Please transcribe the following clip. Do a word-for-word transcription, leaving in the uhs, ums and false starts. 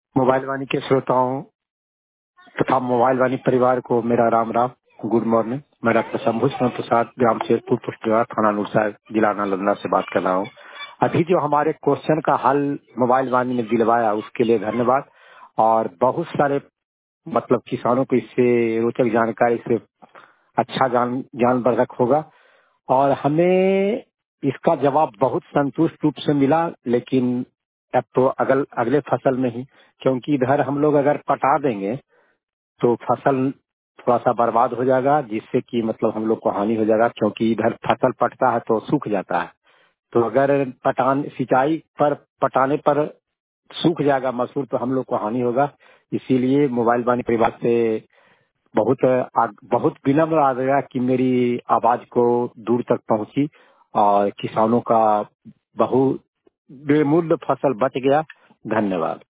Mobile वाणी के श्रोताओं तथा मोबाइल वाणी परिवार को मेरा राम राम। Good morning. मैं डॉक्टर शंभू सिंह प्रसाद, ग्राम शेरपुर, पोस्ट थाना नूरसा, जिला नालंदा से बात कर रहा हूँ। अभी जो हमारे क्वेश्चन का हल मोबाइल वाणी ने दिलवाया उसके लिए धन्यवाद। और बहुत सारे मतलब किसानों को इससे रोचक जानकारी से अच्छा जान जानवर्धक होगा और हमें इसका जवाब बहुत संतुष्ट रूप से मिला। लेकिन अब तो अगल अगले फसल में ही, क्योंकि इधर हम लोग अगर पटा देंगे तो फसल थोड़ा सा बर्बाद हो जाएगा, जिससे कि मतलब हम लोग को हानि हो जाएगा। क्योंकि इधर फसल पटता है तो सूख जाता है, तो अगर पटान सिंचाई पर पटाने पर सूख जाएगा मसूर तो हम लोग को हानि होगा। इसीलिए मोबाइल वाणी परिवार से बहुत आग, बहुत विनम्र आग्रह कि मेरी आवाज को दूर तक पहुंची और किसानों का बहु बेमूल्य फसल बच गया। धन्यवाद।